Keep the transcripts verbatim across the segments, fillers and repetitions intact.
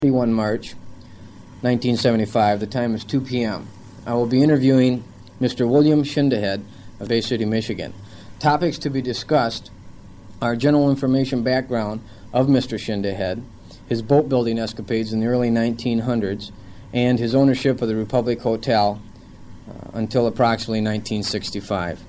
thirty-first March nineteen seventy-five. The time is two p m I will be interviewing Mister William Schindehead of Bay City, Michigan. Topics to be discussed are general information background of Mister Schindehead, his boat building escapades in the early nineteen hundreds, and his ownership of the Republic Hotel uh, until approximately nineteen sixty-five.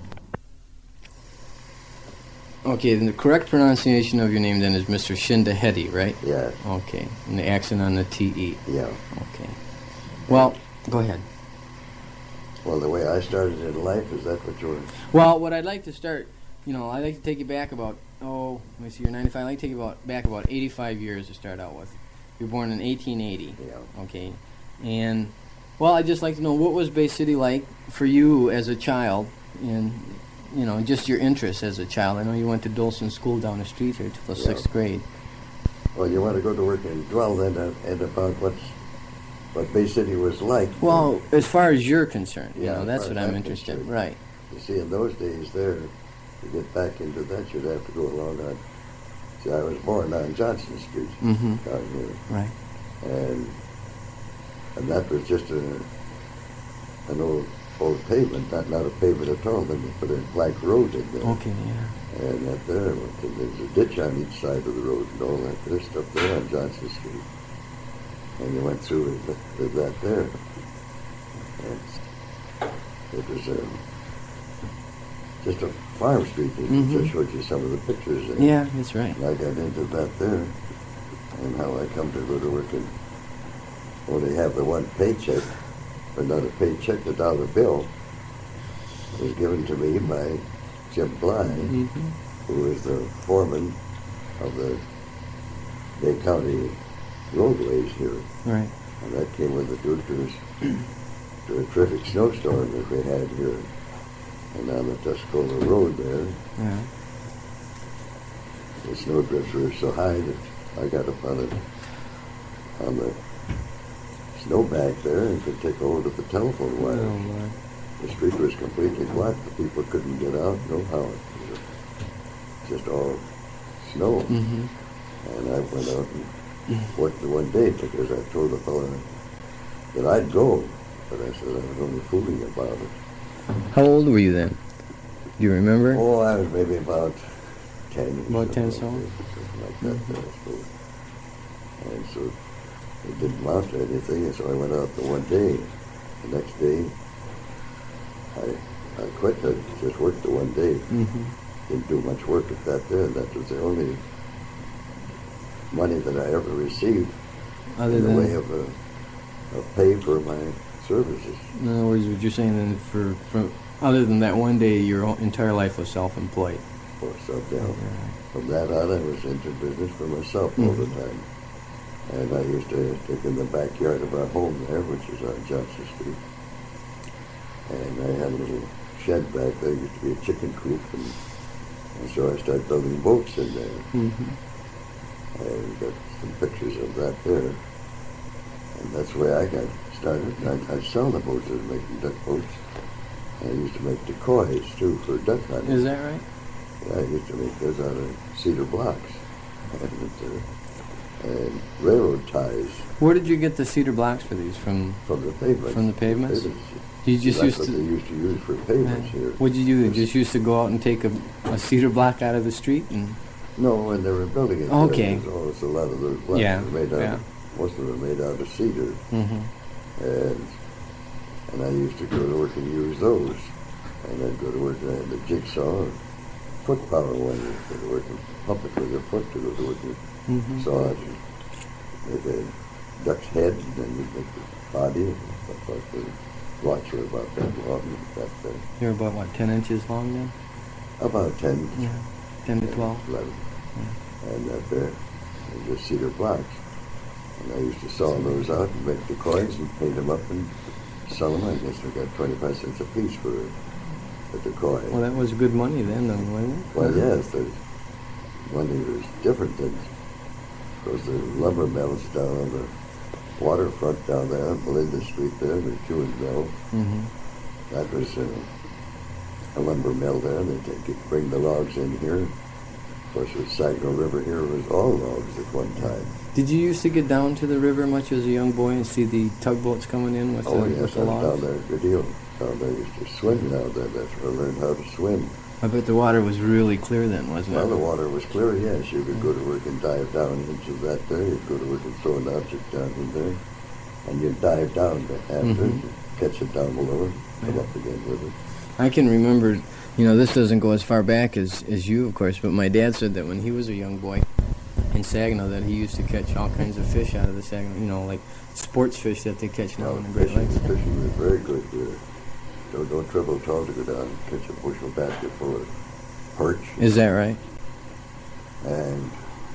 Okay, then the correct pronunciation of your name then is Mister Schindehead, right? Yes. Okay, and the accent on the T E. Yeah. Okay. Well, go ahead. Well, the way I started in life, is that what you're... Well, what I'd like to start, you know, I'd like to take you back about, oh, let me see, you're ninety-five. I'd like to take you about, back about eighty-five years to start out with. You were born in eighteen eighty. Yeah. Okay. And, well, I'd just like to know, what was Bay City like for you as a child, and, you know, just your interests as a child? I know you went to Dolson School down the street here till the Yeah. sixth grade. Well, you want to go to work and dwell then uh, and about what's, what Bay City was like. Well, as far as you're concerned, you Yeah, know, as that's far what as I'm I'm interested in. concerned. Right. You see, in those days there, to get back into that, you'd have to go along on... See, I was born on Johnson Street Mm-hmm. down here. Right. And and that was just a an old old pavement, not, not a pavement at all. Then they put a black road in there. Okay, yeah. And that there, and there's a ditch on each side of the road and all that good stuff there on Johnson Street. And you went through with, with that there. And it was um, just a farm street. It Mhm. just showed you some of the pictures there. Yeah, that's right. And I got into that there, and how I come to go to work and only have the one paycheck, but not a paycheck, a dollar bill, was given to me by Jim Bly, Mm-hmm. who was the foreman of the Bay County roadways here. Right. And that came with the Dukers to a terrific snowstorm that they had here. And on the Tuscola Road there, Yeah. the snowdrifts were so high that I got up on it, on the snowbank there and could take hold of the telephone Oh, wires. Lord. The street was completely blocked. The people couldn't get out, no how. It was just all snow. Mm-hmm. And I went out and worked the one day because I told the fellow that I'd go, but I said I was only fooling about it. How old were you then? Do you remember? Oh, I was maybe about ten. or About ten, something like that, something like that, I suppose. And so it didn't amount to anything, and so I went out the one day. The next day, I I quit. I just worked the one day. Mm-hmm. Didn't do much work at that there. That was the only money that I ever received Other in the than, way of, a, of pay for my services. in other words, what you're saying then, for, for other than that one day, your whole entire life was self-employed. Or something. Yeah. From that on, I was into business for myself all the time. And I used to take in the backyard of our home there, which is on Johnson Street. And I had a little shed back there, used to be a chicken coop, and, and so I started building boats in there. Mm-hmm. And got some pictures of that there. And that's where I got started. I, I'd sell the boats. I was making duck boats. And I used to make decoys, too, for duck hunting. Is that right? Yeah, I used to make those out of cedar blocks. And, uh, and railroad ties Where did you get the cedar blocks for these? From from the pavements. From the pavements? Pavements. you just That's used what to? they used to use for pavements here. What'd you do? Just used to go out and take a, a cedar block out of the street and. No, when they were building it. Okay. There was always a lot of those blocks Yeah, were made out yeah. of, most of them made out of cedar. Mm-hmm. And and I used to go to work and use those. And I'd go to work and I had the jigsaw and foot power one. You go to work and pump it with your foot to go to work and Mm-hmm. saw it and make a duck's head and then you'd make the body and stuff like the blocks were about that long. That, uh, You're about what, ten inches long then? about ten. Yeah, ten to twelve. eleven. And that there, and just cedar blocks. And I used to saw those out and make decoys and paint them up and sell them. I guess we got twenty-five cents a piece for a, a decoy. Well, that was good money then, though, wasn't it? Well, yes, the money was different than, because the lumber mills down on the waterfront down there on Belinda Street there, the Jewin Mill. Mm-hmm. That was uh, a lumber mill there. They take it, bring the logs in here, Of course, the Saginaw River here was all logs at one time. Did you used to get down to the river much as a young boy and see the tugboats coming in with Oh, the, yes, with I the was logs? down there a good deal. Down there, I used to swim down there. That's where I learned how to swim. I bet the water was really clear then, wasn't Well, it? the water was clear, yes. You could go to work and dive down into that there. You'd go to work and throw an object down in there. And you'd dive down to after Mhm. it, catch it down below and come Yeah. up again with it. I can remember, you know, this doesn't go as far back as, as you, of course, but my dad said that when he was a young boy in Saginaw that he used to catch all kinds of fish out of the Saginaw, you know, like sports fish that they catch now Now, in the Great fishing, Lakes. fishing was very good here. So don't trouble at all to go down and catch a bushel basket full of perch Is that right? and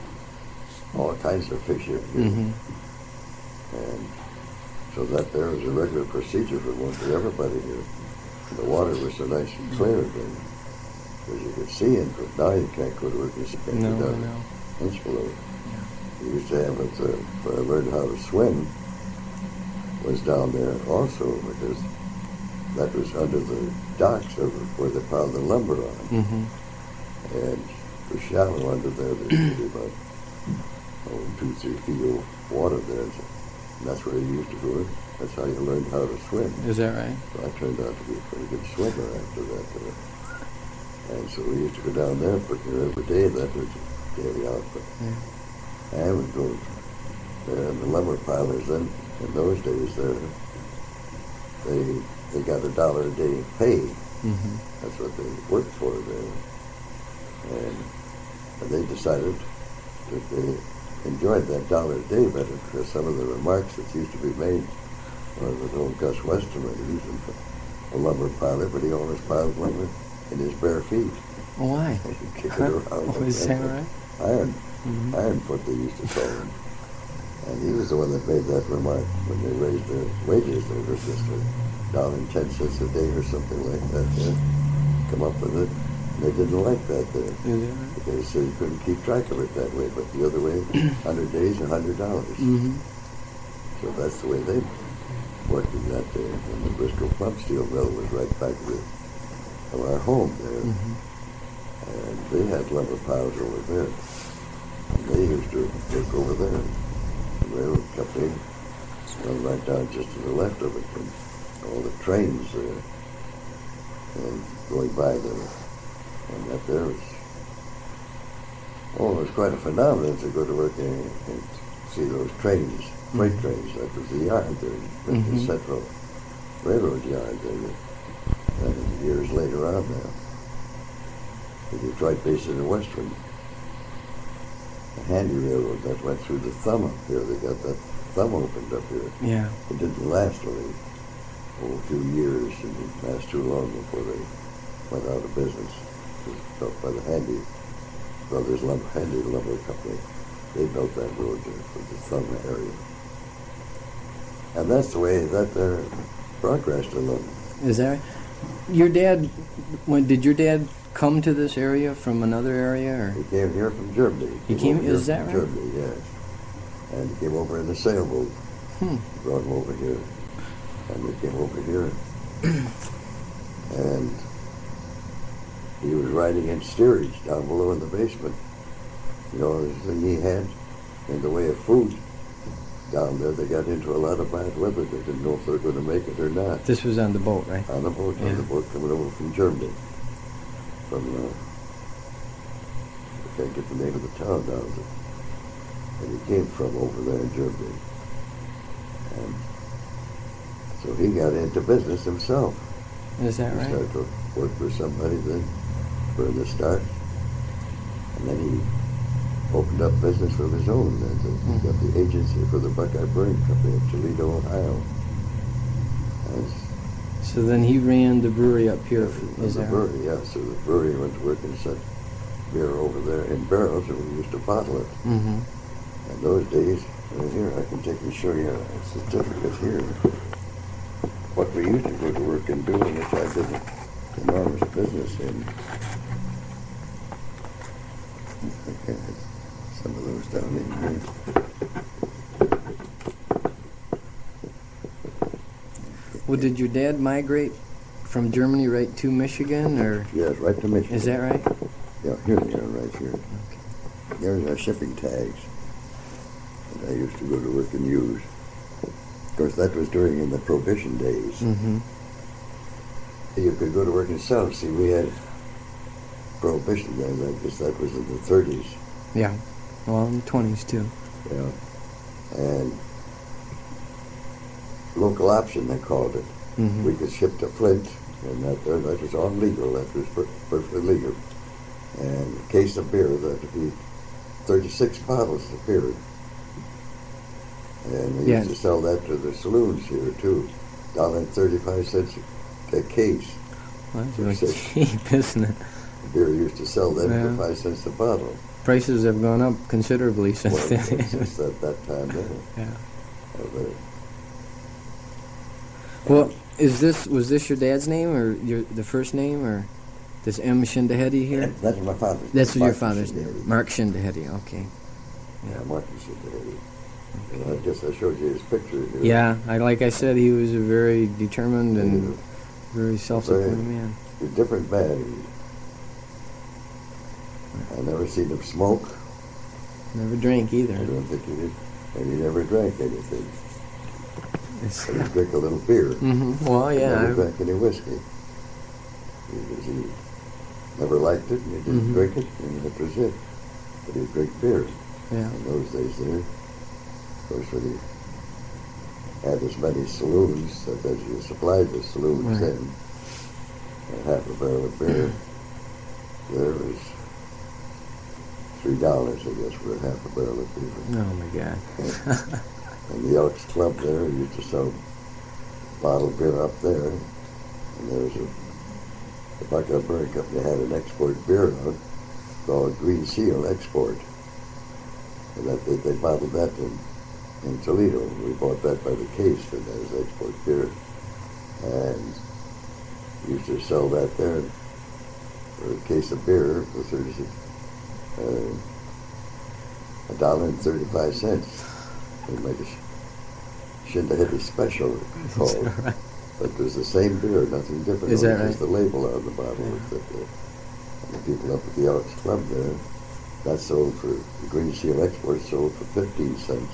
all kinds of fish here. Mm-hmm. And so that there was a regular procedure for one for everybody here. The water was so nice and clear then, because you could see it, but now you can't go to work and you can't No, go down no. an inch below. You used to have it, uh, where I learned how to swim, was down there also, because that was under the docks of where they piled the lumber on. Mm-hmm. And it was shallow under there. There's maybe about oh, two, three feet of water there. And that's where you used to go. That's how you learned how to swim. Is that right? So I turned out to be a pretty good swimmer after that. Uh, and so we used to go down there pretty near every day. That was a daily outfit. Yeah. And we'd go there, and the lumber pilers then, in those days, there, they they got a dollar a day pay. Mm-hmm. That's what they worked for there. And, and they decided that they enjoyed that dollar a day better because some of the remarks that used to be made was that old Gus Westerman, he was a lumber piler, but he always piled lumber in his bare feet. Oh, why? He'd kick it around. Oh, like is that right? Iron, Mm-hmm. iron foot they used to call him. And he was the one that made that remark when they raised their wages. They were just a dollar and ten cents a day or something like that. There. Come up with it. And they didn't like that there. Is that right? Because so you couldn't keep track of it that way. But the other way, one hundred days, one hundred dollars. Mm-hmm. So that's the way they worked in that day. And the Bristol Pump Steel Mill was right back with of our home there. Mm-hmm. And they had lumber piles over there. And they used to work over there. The railroad company run right down just to the left of it. And all the trains there and going by there. And that there was, oh, it was quite a phenomenon to go to work and, and see those trains, freight Mhm. trains. That was the yard there, the Mhm. Central Railroad yard there. And years later on now, the Detroit Basin and Western, the handy railroad that went through the thumb up here. They got that thumb opened up here. Yeah. It didn't last only oh, a few years. It didn't last too long before they went out of business. It was built by the Handy Brothers Lumber, Handy Lumber Company. They built that road there for the thumb area. And that's the way that there progressed a little. Is that right? Your dad, when did your dad come to this area from another area? Or? He came here from Germany. He came- over here is that from right? Germany, yes. And he came over in a sailboat. Hmm. Brought him over here. And they came over here. And he was riding in steerage down below in the basement. You know, the thing he had in the way of food down there. They got into a lot of bad weather. They didn't know if they were going to make it or not. This was on the boat, right? On the boat, Yeah. on the boat coming over from Germany. From, uh, I can't get the name of the town now. But, and he came from over there in Germany. And so he got into business himself. Is that He right? started to work for somebody then, for the start. And then he opened up business of his own. And he Mhm. got the agency for the Buckeye Brewing Company of Toledo, Ohio. And So then he ran the brewery up here. And Is the that right? brewery, yeah. So the brewery went to work and set beer over there in barrels, and we used to bottle it. Mm-hmm. In those days, right here, I can take and show you a certificate here. What we used to go to work and do, and which I did enormous business in. Okay, some of those down in here. Well, did your dad migrate from Germany right to Michigan, or Yes, right to Michigan. is that right? Yeah, here they are, right here. Okay. There's our shipping tags that I used to go to work and use. Of course, that was during in the Prohibition days. Mm-hmm. You could go to work and sell. See, we had Prohibition then. I guess that was in the thirties. Yeah. Well, in the twenties, too. Yeah. And local option, they called it. Mm-hmm. We could ship to Flint, and that, uh, that was all legal. That was per- perfectly legal. And a case of beer, that would be thirty-six bottles of beer. And they Yeah. used to sell that to the saloons here, too. Dollar and thirty-five cents a case. Well, that's For really six. cheap, isn't it? Beer used to sell that Yeah. for five cents a bottle. Prices have gone up considerably since Well, then. since that, that time there. Yeah. Uh, but- Well, is this was this your dad's name or your the first name or this M Shindahedi here? That was my father's That's name. your Martin father's Shindahedi. name, Mark Shindahedi. Okay. Yeah, Martin Shindahedi. And I guess I showed you his picture here. Yeah, I like I said, he was a very determined and Yeah. very self-supporting Very- man. A different man. I never seen him smoke. Never drank either. I don't think he did. And he never drank anything. It's- But he drank a little beer. Mhm. Well, He yeah. never I- drank any whiskey. Because he never liked it, and he didn't Mhm. drink it, and that was it. But he drank beer Yeah. in those days there. Of course, when he had as many saloons, that as you supplied the saloons Right. then, a half a barrel of beer, there was three dollars, I guess, for a half a barrel of beer. Oh my God. And the Elks Club there used to sell bottled beer up there. And there was a, the Buckeye Brewing Company had an export beer out called Green Seal Export. And that they, they bottled that in, in Toledo. We bought that by the case for that as export beer. And used to sell that there for a case of beer for thirty-six, uh, a dollar and thirty-five cents. They made a sh- Shindahedi special called, Right. but it was the same beer, nothing different. Is only that just right? the label on the bottle. Yeah. Was that the, and the people up at the Elks Club there, that sold for, the Green Seal Export sold for fifteen cents.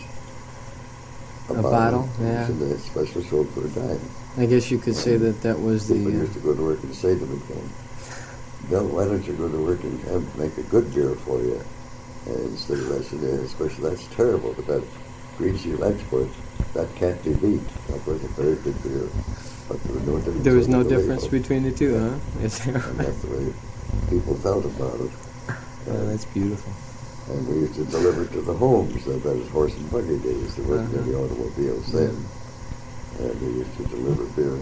A bottle, and yeah. Shindahedi special sold for a dime. I guess you could say that that was the. People Uh, used to go to work and say to me, Bill, why don't you go to work and have, make a good beer for you? And instead of that, Shindahedi special, that's terrible, but that Green Seal Export, that can't be beat. That was a very good beer. But there was no difference. there was no over the difference label. between the two, huh? Is there? And that's the way people felt about it. Oh, that's beautiful. And we used to deliver to the homes. That, that was horse and buggy days. There wasn't Uh-huh. any automobiles then. And we used to deliver beer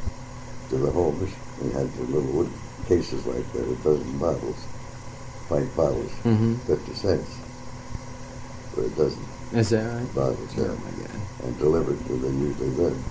to the homes. We had the little wood cases like that, a dozen bottles, pint bottles, Mm-hmm. fifty cents for a dozen Is that right? bottles. Oh Yeah. my God. And delivered to them usually then.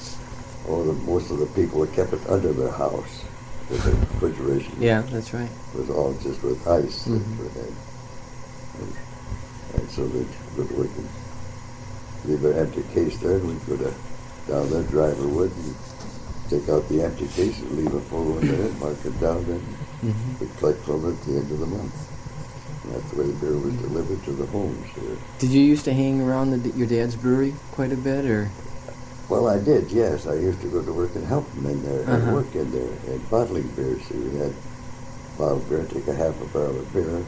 All the, most of the people had kept it under their house. With the refrigeration Yeah, that's right. was all just with ice that Mhm. we had. And, and so they'd go to work and leave their empty case there, and we'd go to, down there, driver would, and take out the empty case and leave a full one there, mark it down there, Mm-hmm. we'd collect from it at the end of the month. And that's the way the beer was delivered to the homes here. Did you used to hang around the, your dad's brewery quite a bit, or? Well, I did, yes. I used to go to work and help them in there, and Uh-huh. work in there, and bottling beer. See, we had bottled beer, take a half a barrel of beer,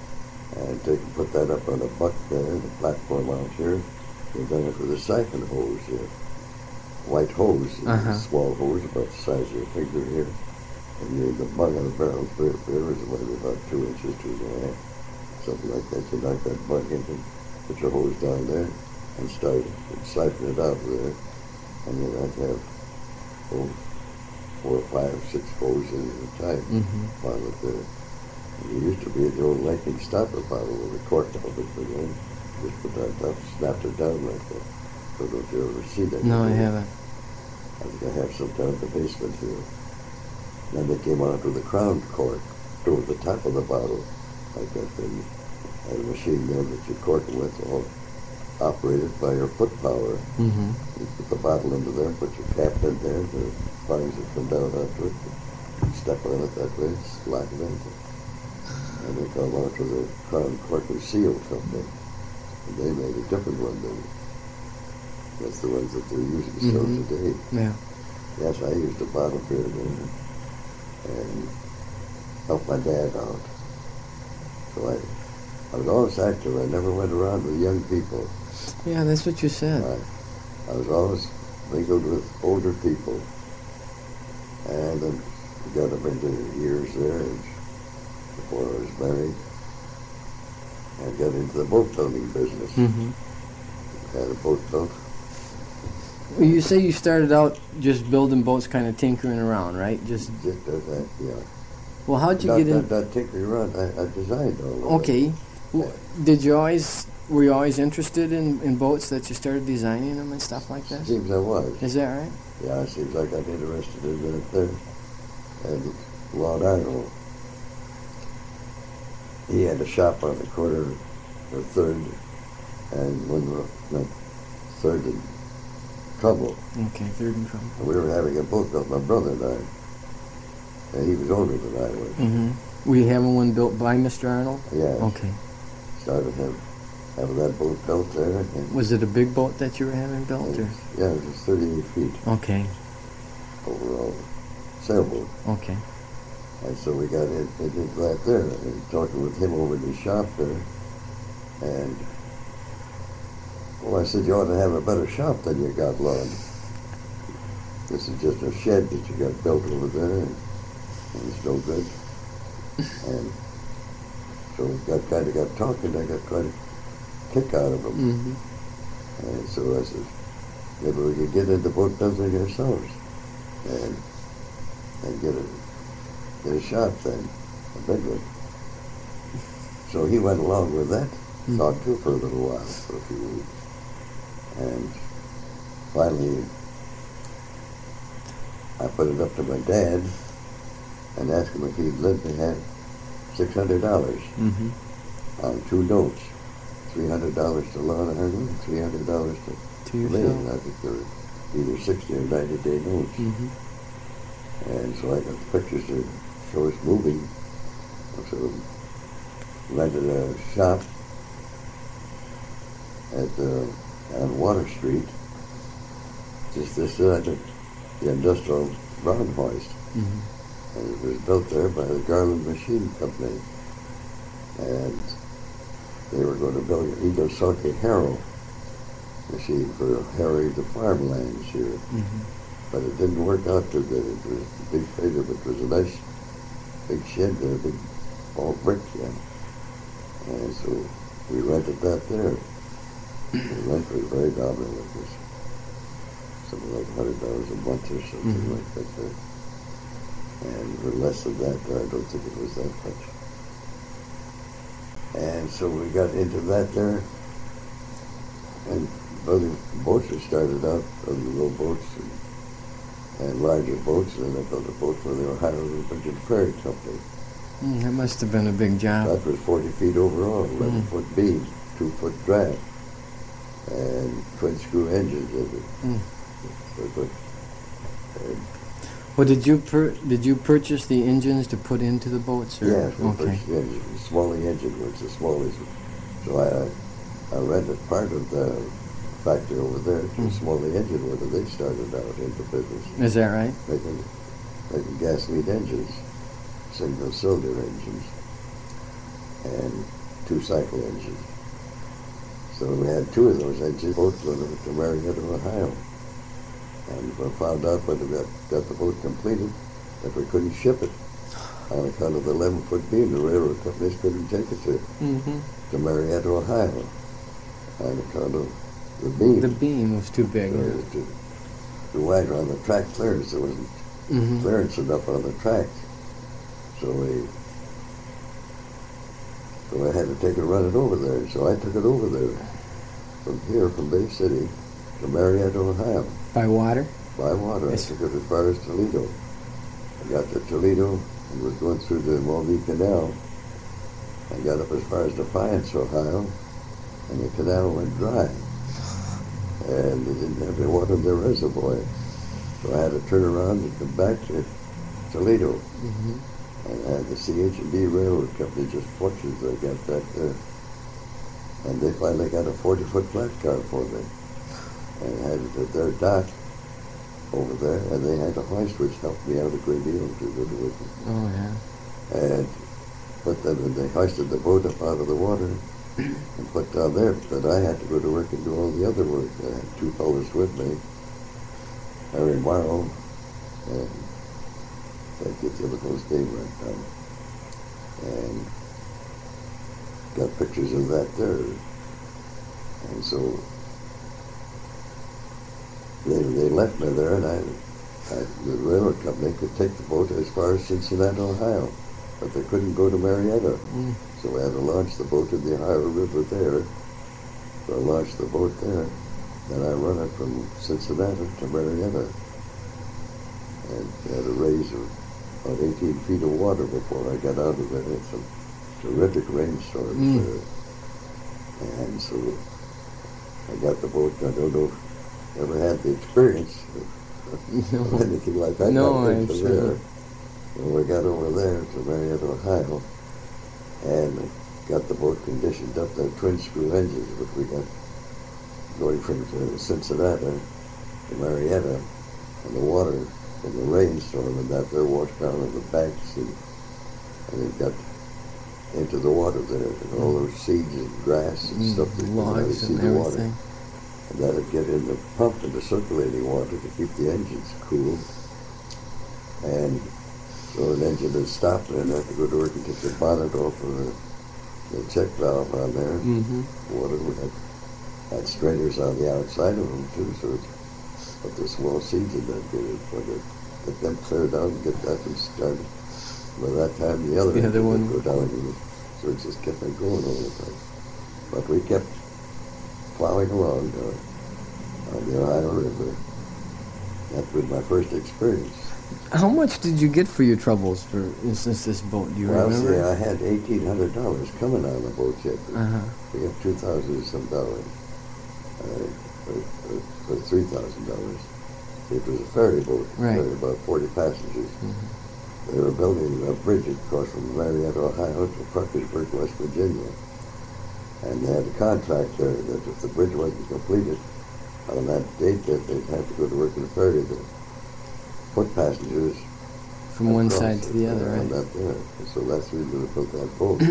and take and put that up on a buck there, the platform out here, and then it with a siphon hose here. White hose, Uh-huh. a small hose about the size of your finger here. And you, the bung on a barrel of beer, beer is maybe about two inches, two and a half, something like that. You knock that bung in and put your hose down there and start it, and siphon it out there. And then I'd have oh, four or five, six hoses at a time Mm-hmm. while it there. And there used to be the old lightning stopper bottle with a cork of it, you know, just put that up, snapped it down like that. I don't know if you ever see that. No, I before. haven't. I think I have some down in the basement here. Then they came out with a crown cork over the top of the bottle, like that thing. Had a machine there that you cork it with, all operated by your foot power. Mm-hmm. You put the bottle into there, put your cap in there, the fines that come down onto it. You step on it that way, slide it in. and they come out to the Crown Cork and Seal Company. And they made a different one than that's the ones that they're using still Mhm. today. Yeah. Yes, I used to bottle beer there and help my dad out. So I, I was always active. I never went around with young people. Yeah, that's what you said. I, I was always mingled with older people. And then we got up into years there and before I was married. And got into the boat building business. Mm-hmm. Had a boat built. Well, you say you started out just building boats, kind of tinkering around, right? Just Just as that, yeah. well, how'd you not, get in? Not, not tinkering around. I, I designed all of it. Okay. Well, did you always were you always interested in, in boats that you started designing them and stuff like that? Seems I was. Is that right? Yeah, it seems like I got interested in it there. And Lord Arnold, he had a shop on the corner of Third and Monroe, not Third and Trouble. Okay, third and trouble. And we were having a boat built, my brother and I. And he was older than I was. Mm-hmm. Were you having one built by Mister Arnold? Yeah. Okay. Started him having that boat built there. And Was it a big boat that you were having built? Or? yeah, it was thirty-eight feet Okay. overall. Sailboat. Okay. And so we got in, into that there, and talking with him over in his shop there. And, well, I said, you ought to have a better shop than you got, Lord. This is just a shed that you got built over there, and, and it's no good. And so we got kind of got talking, I got quite a kick out of him. Mm-hmm. And so I said, maybe we could get into boat building ourselves and, and get a Get a shop then, a big one. So he went along with that, Mm. talked to for a little while, for a few weeks. And finally, I put it up to my dad and asked him if he'd lend me had six hundred dollars Mm-hmm. on two notes. three hundred dollars to Lon Arnold and three hundred dollars to, To me. yourself. And I think they were either sixty or ninety day notes. Mm-hmm. And so I got the pictures to show us moving. So rented a shop at the, on Water Street, just this side of the industrial round hoist. Mm-hmm. And it was built there by the Garland Machine Company. And they were going to build an Eagle Harrow machine for harrowing the farmlands here. Mm-hmm. But it didn't work out too good. It was a big failure, but it was a nice big shed and a big all brick shed. And so we rented that there. The rent was very nominal. It was something like one hundred dollars a month or something Mhm. like that there. And for less than that, I don't think it was that much. And so we got into that there. And building boats, we started out on the little boats and and larger boats, and then I built a boat for the Ohio River Ferry Company. Mm, that must have been a big job. That was forty feet overall, eleven Mm. foot beam, two foot draft, and twin screw engines in it. Mm. So, but, and Well, did you pur- did you purchase the engines to put into the boats? Or? yes, we Okay. purchased the engine, the Smalley engine was the smallest. So I, I rented part of the factory over there to Mm. Smalley Engine when they started out into business, Is that right? making, making gasoline engines, single cylinder engines, and two cycle engines. So we had two of those engines, both delivered to Marietta, Ohio. And we found out when we got, got the boat completed that we couldn't ship it on account of the eleven foot beam. The railroad companies couldn't take it to, Mm-hmm. to Marietta, Ohio on account of the beam. The beam was too big. Uh, to, to wide around the track clearance. There wasn't Mm-hmm. clearance enough on the track. So we so I had to take it and run it over there. So I took it over there from here, from Bay City to Marietta, Ohio, By water? by water. Yes. I took it as far as Toledo. I got to Toledo and was going through the Mulvey Canal. I got up as far as Defiance, Ohio, and the canal went dry. And they didn't have any water in their reservoir. So I had to turn around and come back to Toledo. Mm-hmm. And had the C H and D Railroad Company just fortunes they got back there. And they finally got a forty-foot flat car for me. And had it at their dock over there, and they had a hoist which helped me out a great deal to go to work. Oh, yeah. And but then when they hoisted the boat up out of the water and put down there, but I had to go to work and do all the other work. I had two fellows with me, Harry Morrow, and I get the other fellow's name right now. And got pictures of that there. And so they they left me there, and I, I the railroad company could take the boat as far as Cincinnati, Ohio, but they couldn't go to Marietta. Mm. So I had to launch the boat in the Ohio River there. So I launched the boat there, and I run it from Cincinnati to Marietta, and had a raise of about eighteen feet of water before I got out of there. It's some terrific rainstorms Mm. there. And so I got the boat. I don't know if I ever had the experience of, No. of anything like that. No, got I'm into sure. there. And we got over there to Marietta, Ohio, and got the boat conditioned up. There twin screw engines, but we got going from uh, Cincinnati to Marietta, and the water from the rainstorm and that there washed down on the banks, and, and it got into the water there, and all those seeds and grass and Mm, stuff that you know, you logs see and the water. everything. And that'd get in the pump into circulating water to keep the engines cool. And so an engine would stop, and I'd have to go to work and take the bonnet off of the, the check valve on there. Mm-hmm. Water we had, had strainers on the outside of them too, so it's, but the small seeds in that get it, but it, get them cleared out and get that one started. By that time, the other The engine other one. would go down, and so it just kept on going all the time. But we kept plowing along uh, on the Ohio River. That was my first experience. How much did you get for your troubles, for instance, this boat? Do you Well, remember? see, I had eighteen hundred dollars coming on the boat yet. Uh-huh. We have two thousand and some dollars, uh, or, or, or three thousand dollars. It was a ferry boat, Right. carried about forty passengers. Mm-hmm. They were building a bridge across from Marietta, Ohio to Parkersburg, West Virginia. And they had a contract there that if the bridge wasn't completed on that date, that they'd have to go to work in a ferry to put passengers From one across side to the it, other, uh, right? on that there. And so that's the reason they built that boat.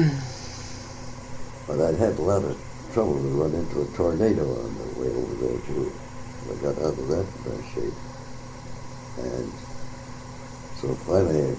But I'd had a lot of trouble to run into a tornado on the way over there, too. I got out of that in bad shape. And so finally I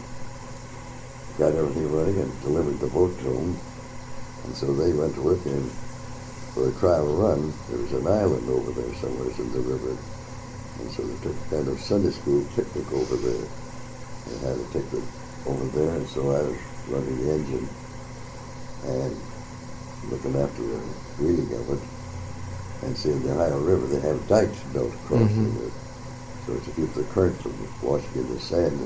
got everything running and delivered the boat to them. And so they went to work in for a trial run. There was an island over there somewhere in the river. And so they took a kind of Sunday school picnic over there. They had a ticket over there, and so I was running the engine and looking after the reading of it. And see, in the Ohio River, they have dikes built across Mhm. it, so to keep the current from washing in the sand.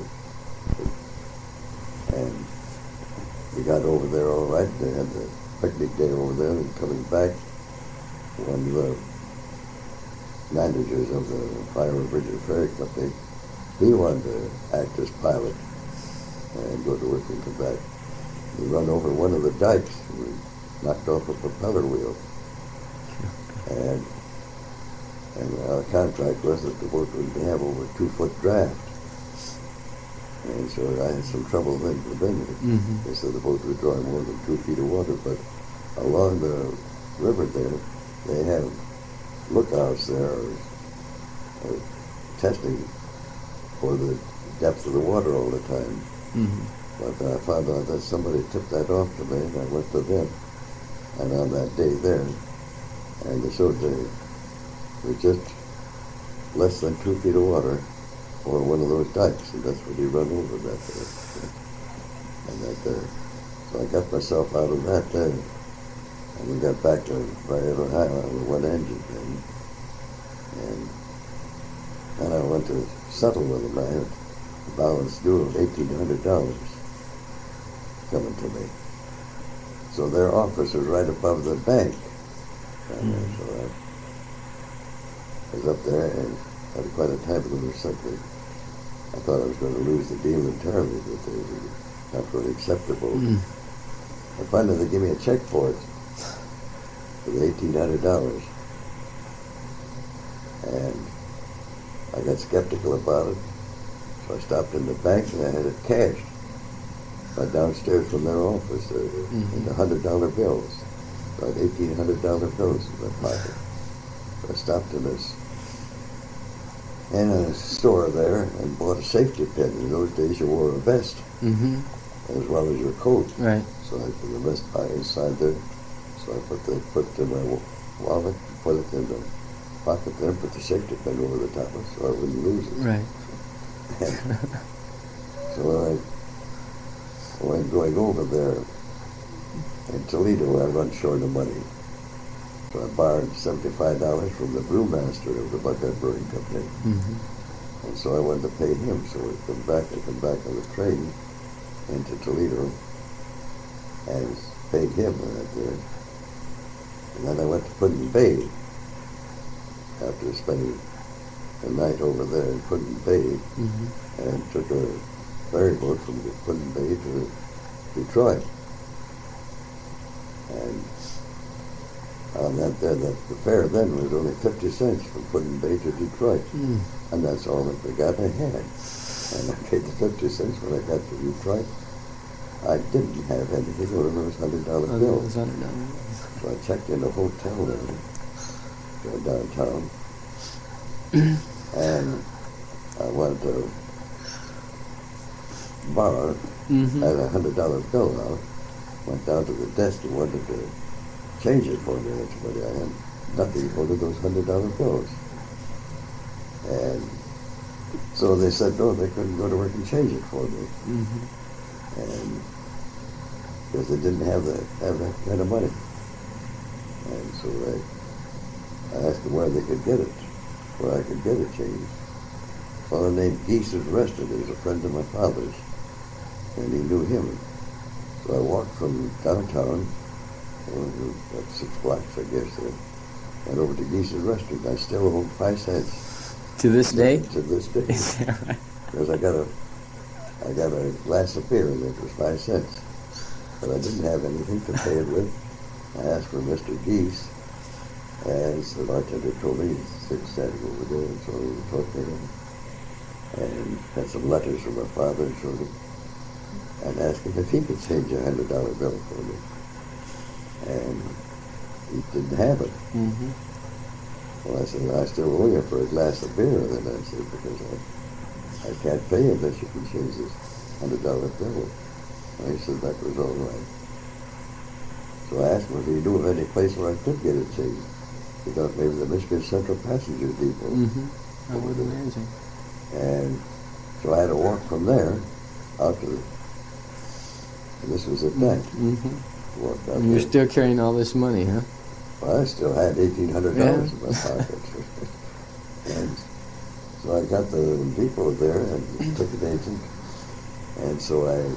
And we got over there all right. They had the picnic day over there, and coming back, one of the managers of the Ohio Bridge and Ferry Company, he wanted to act as pilot and go to work and come back. We run over one of the dikes, and we knocked off a propeller wheel. And and our contract was that the boat would have over a two-foot draft. And so I had some trouble then preventing it. Mm-hmm. They said the boat would draw more than two feet of water, but along the river there, they have lookouts there, or, or testing for the depth of the water all the time. Mm-hmm. But I found out that somebody tipped that off to me, and I went to them. And on that day there, and they showed they were just less than two feet of water over one of those dikes, and that's when you run over that there. And that there. So I got myself out of that there. And we got back to Marietta, Ohio with one engine thing. And then I went to settle with them. I had a balance due of eighteen hundred dollars coming to me. So their office was right above the bank. And Mm. so I was up there and had quite a time with them or something. I thought I was going to lose the deal entirely, but they not really acceptable. Mm. And finally, they gave me a check for it, for the eighteen hundred dollars. And I got skeptical about it, so I stopped in the bank and I had it cashed right downstairs from their office, uh, Mm-hmm. in the hundred dollar bills, about eighteen hundred dollar bills in my pocket. So I stopped in this in a store there and bought a safety pin. In those days, you wore a vest Mm-hmm. as well as your coat. Right. So I put the vest by inside there. So I put the put it in my wa- wallet, put it in the pocket there, put the safety pin over the top of it so I wouldn't lose it. Right. So when I when going over there in Toledo, I run short of money. So I borrowed seventy-five dollars from the brewmaster of the Buckhead Brewing Company. Mm-hmm. And so I wanted to pay him. So I come back, I come back on the train into Toledo and paid him right there. And then I went to Puddin Bay after spending the night over there in Puddin Bay, Mm-hmm. and took a ferry boat from Puddin Bay to Detroit. And on that, there, that the fare then was only fifty cents from Puddin Bay to Detroit, Mm. and that's all that the guy I had. And I paid the fifty cents when I got to Detroit. I didn't have anything other than those hundred dollar Oh, bills. those hundred dollars. So I checked in a hotel there, uh, downtown, and I wanted to borrow. Mm-hmm. I had a hundred dollar bill out. Went down to the desk and wanted to change it for me. But I had nothing but those hundred dollar bills. And so they said no, they couldn't go to work and change it for me. Mm-hmm. And because they didn't have that have that kind of money. And so I, I asked them where they could get it, where I could get it changed. A fellow named Geese was arrested. He was a friend of my father's, and he knew him. So I walked from downtown, well, about six blocks, I guess, there, and over to Geese's restaurant. I still owe five cents To this day? to this day, Is that right? because I got a, I got a glass of beer, and it was five cents, but I didn't have anything to pay it with. I asked for Mister Geese, and the bartender told me he's standing over there, and so we talked to him, and had some letters from my father and showed him, and asked him if he could change a hundred dollar bill for me, and he didn't have it. Mm-hmm. Well, I said, well, I still owe you for a glass of beer. Then I said, because I, I can't pay you unless you can change this hundred dollar bill. And he said that was all right. So I asked him if he knew of any place where I could get it changed. He thought maybe the Michigan Central Passenger Depot. Mm-hmm. I would imagine. And so I had to walk from there out to the, and this was at night. Mm-hmm. Walked out And you're there. still carrying all this money, huh? Well, I still had eighteen hundred dollars in my pocket. And so I got the depot there and ticket agent. And so I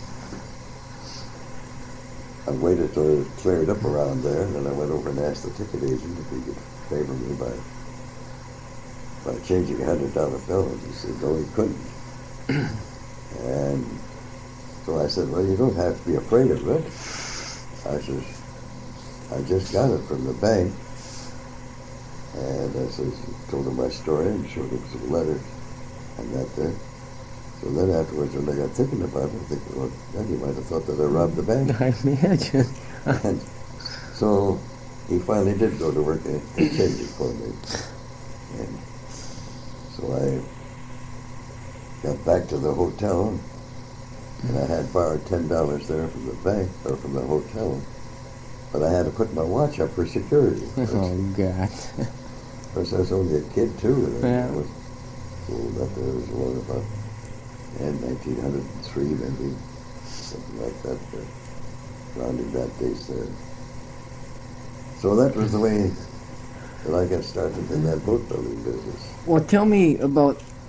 I waited till it cleared up around there, and then I went over and asked the ticket agent if he could favor me by by changing a hundred dollar bill. And he said, no, he couldn't. And so I said, well, you don't have to be afraid of it. I said, I just got it from the bank. And I said, told him my story and showed him some letters and that there. So then afterwards, when I got thinking about it, I think, well, then he might have thought that I robbed the bank. I imagine. And so he finally did go to work and, and change it for me. And so I got back to the hotel, and I had borrowed ten dollars there from the bank, or from the hotel, but I had to put my watch up for security. Oh, God. Of course, I was only a kid, too. And Yeah. I was old up there. It was long about in nineteen oh three, maybe, something like that, uh, rounding that date there. So that was the way that I got started in that boat building business. Well, tell me about